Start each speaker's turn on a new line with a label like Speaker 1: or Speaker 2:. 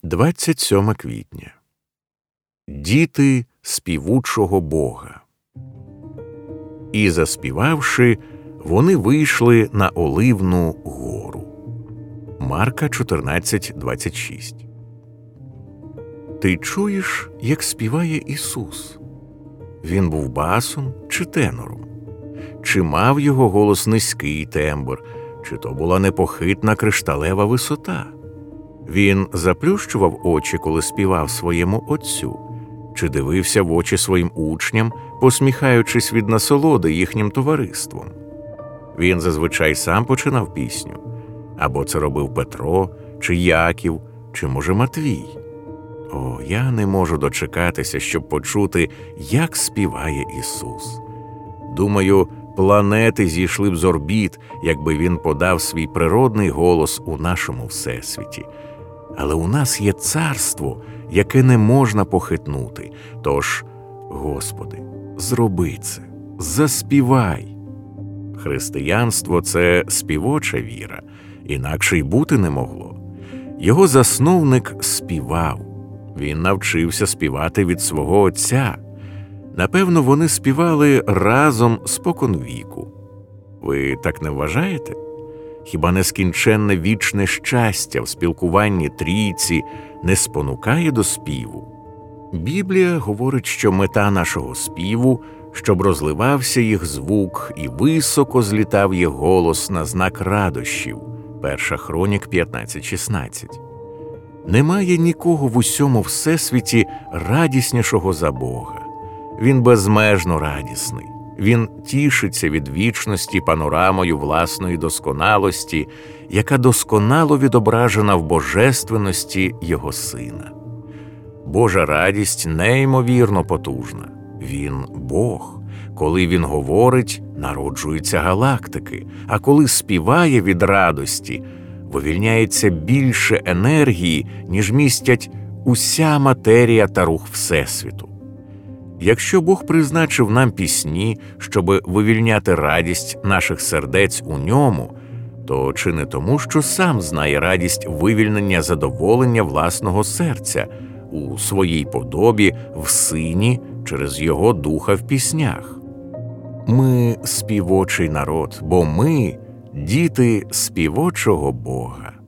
Speaker 1: 27 квітня. Діти співучого Бога. І, заспівавши, вони вийшли на Оливну гору. Марка 14:26. Ти чуєш, як співає Ісус? Він був басом чи тенором? Чи мав його голос низький тембр, чи то була непохитна кришталева висота? Він заплющував очі, коли співав своєму Отцю, чи дивився в очі своїм учням, посміхаючись від насолоди їхнім товариством? Він зазвичай сам починав пісню, або це робив Петро, чи Яків, чи, може, Матвій. О, я не можу дочекатися, щоб почути, як співає Ісус. Думаю, планети зійшли б з орбіт, якби Він подав свій природний голос у нашому всесвіті. Але у нас є царство, яке не можна похитнути. Тож, Господи, зроби це, заспівай. Християнство – це співоча віра, інакше й бути не могло. Його засновник співав. Він навчився співати від свого Отця. Напевно, вони співали разом споконвіку. Ви так не вважаєте? Хіба нескінченне вічне щастя в спілкуванні трійці не спонукає до співу? Біблія говорить, що мета нашого співу – щоб розливався їх звук і високо злітав їх голос на знак радощів. 1 Хронік 15:16. Немає нікого в усьому всесвіті радіснішого за Бога. Він безмежно радісний. Він тішиться від вічності панорамою власної досконалості, яка досконало відображена в божественності Його Сина. Божа радість неймовірно потужна. Він – Бог. Коли Він говорить, народжуються галактики, а коли співає від радості, вивільняється більше енергії, ніж містять уся матерія та рух Всесвіту. Якщо Бог призначив нам пісні, щоби вивільняти радість наших сердець у Ньому, то чи не тому, що сам знає радість вивільнення задоволення власного серця у своїй подобі, в Сині, через Його Духа в піснях? Ми – співочий народ, бо ми – діти співочого Бога.